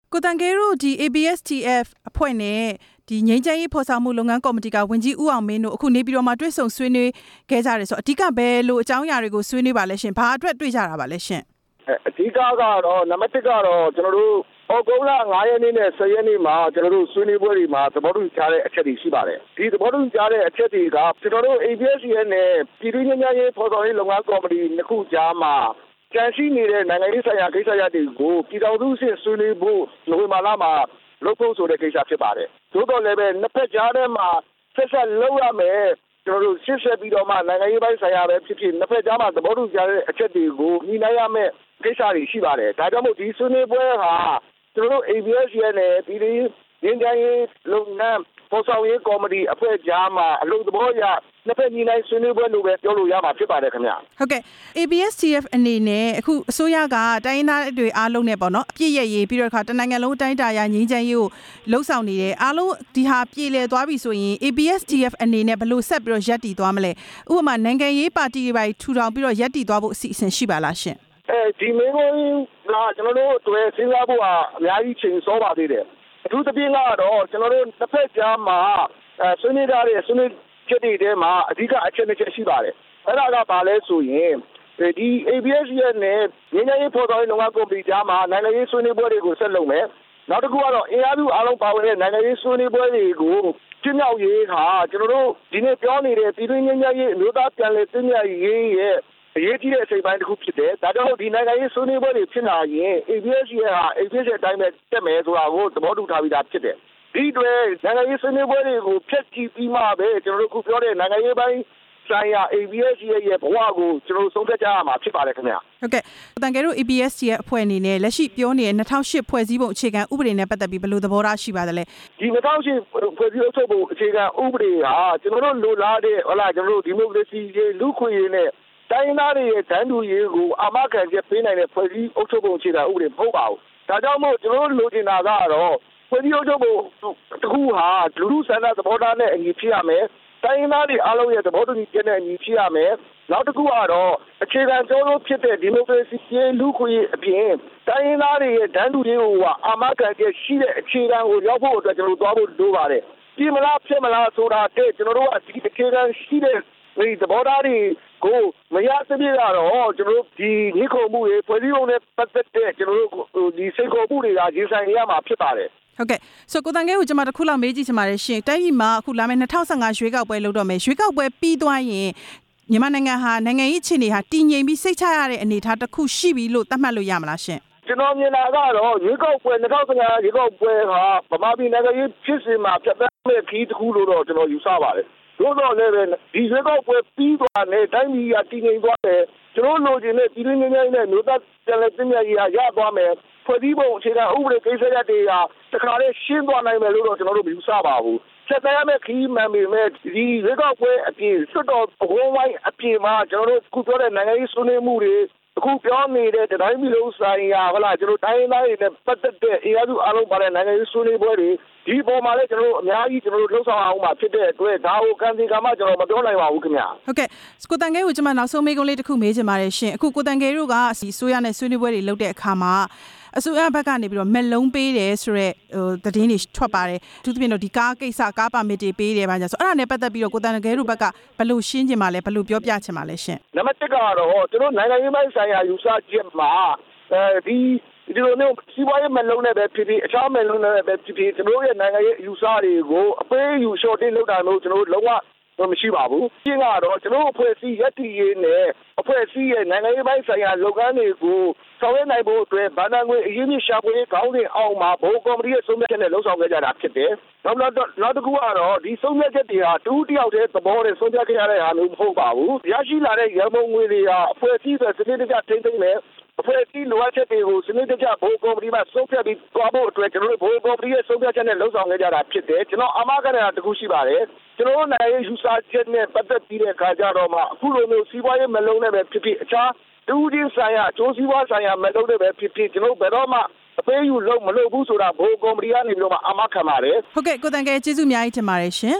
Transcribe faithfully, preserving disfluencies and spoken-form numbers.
ကိုတန်ကဲတို့ဒီ A B S T F အဖွဲ့နဲ့ဒီငြိမ်းချမ်းရေးဖော်ဆောင်မှုလုပ်ငန်းကော်မတီကဝန်ကြီးဦးအောင်မင်းတို့အခုနေပြည်တော်မှာတွေ့ဆုံဆွေးနွေးခဲ့ကြတယ်ဆိုအဓိကဘယ်လိုအကြောင်းအရာတွေကိုဆွေးနွေးပါလဲရှင်ဘာအတွက်တွေ့ကြတာပါလဲရှင်အဓိကကတော့နံပါတ်တစ်ကတော့ကျွန်တော်တို့ဩဂုတ်လ၅ရက်နေ့နဲ့၁၀ရက်နေ့မှာကျွန်တော်တို့ဆွေးနွေးပွဲတွေမှာသဘောတူထားတဲ့အချက်တွေရှိပါတယ်ဒီသဘောတူထားတဲ့အချက်တွေကကျွန်တော်တို့ A B S T F နဲ့ပြည်တွင်းငြိမ်းချမ်းရေးဖော်ဆောင်ရေးလုပ်ငန်းကော်မတီနှစ်ခုကြားမှာကြံရှိနေတဲ့နိုင်ငံရေးဆိုင်ရာကိစ္စရပ်တွေကိုပြည်ထောင်စုအဆင့်ဆွေးနွေးဖို့နိုဝင်ဘာလမှာလုပ်ဖို့ဆိုတဲ့ကိစ္စဖြစ်ပါတယ်။သို့တော်လည်းပဲနှစ်ဖက်ကြားထဲမှာဆက်ဆက်လုပ်ရမယ်ကျွန်တော်တို့ရှင်းဆက်ပြီးတော့မှနိုင်ငံရေးပိုင်းဆိုင်ရာပဲဖြစ်ဖြစ်နှစ်ဖက်ကြားမှာသဘောတူကြတဲ့အချက်တွေကိုညှိနှိုင်းရမယ်ကိစ္စတွေရှိပါတယ်။ဒါကြောင့်မို့ဒီဆွေးနွေးပွဲဟာကျွန်တော်တို့ A B S ရဲ့နဲ့ပြည်တွင်းငြိမ်းချမ်းရေးလုပ်ငန်းဖော်ဆောင်ရေးကော်မတီအဖွဲ့ကြားမှာအလုပ်သဘောအရနှစ်ဖက်ညီနိုင်ဆွေးနွေးပွဲလို့ပဲပြောလို့ရမှာဖြစ်ပါတယ်ခင်ဗျဟုတ်ကဲ့ A B S T F အနေနဲ့အခုအစိုးရကတိုင်းဒေသတွေအားလုံးနဲ့ပေါ့နော်အပြည့်ရရေးပြီးတော့ခါတနိုင်ငံလုံးအတိုင်းအတာရငြိမ်းချမ်းရေးကိုလှုပ်ဆောင်နေတယ်အားလုံးဒီဟာပြည်လည်သွားပြီဆိုရင် A B S T F အနေနဲ့ဘယ်လိုဆက်ပြီးတော့ရပ်တည်သွားမလဲဥပမာနိုင်ငံရေးပါတီတွေပါထူထောင်ပြီးတော့ရပ်တည်သွားဖို့အစီအစဉ်ရှိပါလားရှင်အဲဒီမင်းကိုကကျွန်တော်တို့တွေ့စဉ်းစားဖို့ကအများကြီးချိန်စောပါသေးတယ်အထူးသဖြင့်ကတော့ကျွန်တော်တို့တစ်ဖက်ကြားမှာအဲဆွေးနွေးထားတဲ့ဆွေးနွေးချက်တွေထဲမှာအဓိကအချက်နှစ်ချက်ရှိပါတယ်အဲ့ဒါကဘာလဲဆိုရင်ဒီ A B S ရဲ့နဲ့ငြိမ်းချမ်းရေးဖော်ဆောင်ရေးလုပ်ငန်းကော်မတီကြားမှာနိုင်ငံရေးဆွေးနွေးပွဲတွေကိုဆက်လုပ်မယ်နောက်တစ်ခုကတော့အင်အားစုအားလုံးပါဝင်တဲ့နိုင်ငံရေးဆွေးနွေးပွဲတွေကိုကျင်းပရေးဟာကျွန်တော်တို့ဒီနေ့ပြောနေတဲ့ပြည်တွင်းငြိမ်းချမ်းရေးအမျိုးသားပြန်လည်သင့်မြတ်ရေးရဲ့အရေးကြီးတဲ့အချိန်ပိုင်းတစ်ခုဖြစ်တယ်ဒါကြောင့်ဒီနိုင်ငံရေးဆွေးနွေးပွဲတွေဖြစ်လာရင် A B S ရဲ့ဟာ A B S အတိုင်းပဲတက်မယ်ဆိုတာကိုသဘောတူထားပြီးသားဖြစ်တယ်ဒီတွေနိုင်ငံရေးဆွေးနွေးပွဲတွေကိုဖျက်ဆီးပြီးမှပဲကျွန်တော်တို့ခုပြောတဲ့နိုင်ငံရေးပိုင်းဆိုင်ရာ A B S ရဲ့ဘဝကိုကျွန်တော်တို့ဆုံးဖြတ်ကြရမှာဖြစ်ပါတယ်ခင်ဗျဟုတ်ကဲ့တန်ကဲတို့ A B S ရဲ့အဖွဲ့အနေနဲ့လက်ရှိပြောနေတဲ့၂၀၀၈ဖွဲ့စည်းပုံအခြေခံဥပဒေနဲ့ပတ်သက်ပြီးဘယ်လိုသဘောထားရှိပါသလဲဒီ၂၀၀၈ဖွဲ့စည်းအုပ်ချုပ်ပုံအခြေခံဥပဒေဟာကျွန်တော်တို့လိုလားတဲ့ဟုတ်လားကျွန်တော်တို့ဒီမိုကရေစီရေးလူ့ခွင့်ရေးနဲ့တိုင်းသားတွေရဲ့တန်းတူရေးကိုအာမခံချက်ပေးနိုင်တဲ့ဖွဲ့စည်းအုပ်ချုပ်ပုံအခြေခံဥပဒေမဟုတ်ပါဘူးဒါကြောင့်မို့ကျွန်တော်တို့လိုချင်တာကတော့ဖွဲ့စည်းအုပ်ချုပ်ပုံတစ်ခုဟာလူလူဆန္ဒသဘောထားနဲ့အညီဖြစ်ရမယ်တိုင်းသားတွေအားလုံးရဲ့သဘောတူညီချက်နဲ့အညီဖြစ်ရမယ်နောက်တစ်ခုကတော့အခြေခံကျိုးလို့ဖြစ်တဲ့ဒီမိုကရေစီရေးလူ့ခွင့်ရေးအပြင်တိုင်းသားတွေရဲ့တန်းတူရေးကိုအာမခံချက်ရှိတဲ့အခြေခံကိုရောက်ဖို့အတွက်ကျွန်တော်တို့သွားဖို့လိုပါတယ်ပြည်မလားဖြစ်မလားဆိုတာတဲ့ကျွန်တော်တို့ကဒီအခြေခံရှိတဲ့ဒီသဘောထားတွေကိုမရသဖြင့်ကတော့ကျွန်တော်တို့ဒီညှိခုံမှုတွေဖွဲ့စည်းပုံနဲ့ပတ်သက်တဲ့ကျွန်တော်တို့ဒီစိတ်ခေါ်မှုတွေကရင်ဆိုင်ရမှာဖြစ်ပါတယ်ဟုတ်ကဲ့ဆိုကိုတန်ကဲကိုကျွန်မတစ်ခုလောက်မေးကြည့်ချင်ပါတယ်ရှင်တိုင်းပြည်မှာအခုလာမယ့်၂၀၁၅ရွေးကောက်ပွဲလုပ်တော့မယ်ရွေးကောက်ပွဲပြီးသွားရင်မြန်မာနိုင်ငံဟာနိုင်ငံရေးအခြေအနေဟာတည်ငြိမ်ပြီးစိတ်ချရတဲ့အနေအထားတစ်ခုရှိပြီလို့သတ်မှတ်လို့ရမလားရှင်ကျွန်တော်မြင်တာကတော့ရွေးကောက်ပွဲ၂၀၁၅ရွေးကောက်ပွဲဟာဗမာပြည်နိုင်ငံရေးဖြစ်စဉ်မှာပြတ်သားမဲ့ခီးတစ်ခုလို့တော့ကျွန်တော်ယူဆပါတယ်တို့တော့လည်းဒီရွေးကောက်ပွဲပြီးသွားတဲ့တိုင်းပြည်ကတည်ငြိမ်သွားတယ်ကျွန်တော်လိုချင်တဲ့ပြည်တွင်းငြိမ်းချမ်းရေးနဲ့မြို့သားပြန်လည်သင့်မြတ်ရေးရသွားမယ်ဖွဲ့စည်းပုံအခြေခံဥပဒေကိစ္စရပ်တွေကတခါတည်းရှင်းသွားနိုင်မယ်လို့တော့ကျွန်တော်တို့မယူဆပါဘူးဆက်တရားမဲ့ခီးမှန်ပေမဲ့ဒီရွေးကောက်ပွဲအပြင်စွတ်တော်အဝန်းဝိုင်းအပြင်မှာကျွန်တော်တို့ခုပြောတဲ့နိုင်ငံရေးဆွေးနွေးမှုတွေအခုပြောနေတဲ့တိုင်းပြည်လုံးဆိုင်ရာဟလာကျွန်တော်တိုင်းသားတွေနဲ့ပတ်သက်တဲ့အင်အားစုအားလုံးပါတဲ့နိုင်ငံရေးဆွေးနွေးပွဲတွေဒီပေါ်မှာလည်းကျွန်တော်တို့အများကြီးကျွန်တော်တို့လှုပ်ဆောင်အောင်မှာဖြစ်တဲ့အတွက်ဒါကိုကံစီကံမကျွန်တော်မပြောနိုင်ပါဘူးခင်ဗျဟုတ်ကဲ့ကိုတန်ကဲကိုကျွန်မနောက်ဆုံးမေးခွန်းလေးတစ်ခုမေးချင်ပါတယ်ရှင်အခုကိုတန်ကဲတို့ကစီဆိုရနဲ့ဆွေးနွေးပွဲတွေလုပ်တဲ့အခါမှာအစိုးရဘက်ကနေပြီးတော့မက်လုံးပေးတယ်ဆိုတော့ဟိုသတင်းတွေထွက်ပါတယ်အထူးသဖြင့်တော့ဒီကားကိစ္စကားပါမစ်တွေပေးတယ်ပါကြဆိုအဲ့ဒါနဲ့ပတ်သက်ပြီးတော့ကိုတန်ကဲတို့ဘက်ကဘယ်လိုရှင်းချင်ပါလဲဘယ်လိုပြောပြချင်ပါလဲရှင်နံပါတ်တစ်ကတော့ကျွန်တော်နိုင်ငံရေးပိုင်းဆိုင်ရာယူဆချက်မှာအဲဒီဒီလိုမျိုးစီးပွားရေးမလုံးနဲ့ပဲဖြစ်ဖြစ်အခြားမလုံးနဲ့ပဲဖြစ်ဖြစ်ကျွန်တော်ရဲ့နိုင်ငံရေးယူဆတွေကိုအပေးယူရှော့တင်းလုပ်တာမျိုးကျွန်တော်လုံးဝမရှိပါဘူး။ရှင်းကတော့ကျွန်တော်အဖွဲ့အစည်းရည်တည်ရေးနဲ့အဖွဲ့အစည်းရဲ့နိုင်ငံရေးပိုင်းဆိုင်ရာလုပ်ငန်းတွေကိုဆောင်ရွက်နိုင်ဖို့အတွက်ဗန္ဒာငွေအရေးကြီးရှာဖွေရေးခေါင်းစဉ်အောက်မှာဘိုးကော်မတီရဲ့ဆုံးဖြတ်ချက်နဲ့လှုပ်ဆောင်ခဲ့ကြတာဖြစ်တယ်။နောက်နောက်နောက်တစ်ခုကတော့ဒီဆုံးဖြတ်ချက်တွေဟာတူးတယောက်တည်းသဘောနဲ့ဆုံးဖြတ်ခဲ့ရတဲ့ဟာမျိုးမဟုတ်ပါဘူး။ရရှိလာတဲ့ရန်ပုံငွေတွေဟာအဖွဲ့အစည်းပဲစနစ်တကျထိန်းသိမ်းမယ်အဖွဲ့အစည်းလိုအပ်ချက်တွေကိုစနစ်တကျဘိုးကော်မတီမှာဆုံးဖြတ်ပြီးသွားဖို့အတွက်ကျွန်တော်တို့ဘိုးကော်မတီရဲ့ဆုံးဖြတ်ချက်နဲ့လှုပ်ဆောင်ခဲ့ကြတာဖြစ်တယ်။ကျွန်တော်အမှားကလည်းတစ်ခုရှိပါတယ်။ကျွန်တော်နိုင်ငံရေးယူဆချက်နဲ့ပတ်သက်ပြီးတဲ့အခါကျတော့မှအခုလိုမျိုးစီးပွားရေးမလုံးနဲ့ပဲဖြစ်ဖြစ်အခြားတူးချင်းဆိုင်ရာအကျိုးစီးပွားဆိုင်ရာမလုံးနဲ့ပဲဖြစ်ဖြစ်ကျွန်တော်ဘယ်တော့မှအပေးယူလို့မလုပ်ဘူးဆိုတာဘိုးကော်မတီကနေပြီးတော့မှအမှားခံပါတယ်ဟုတ်ကဲ့ကိုတန်ကဲကျေးဇူးအများကြီးတင်ပါတယ်ရှင်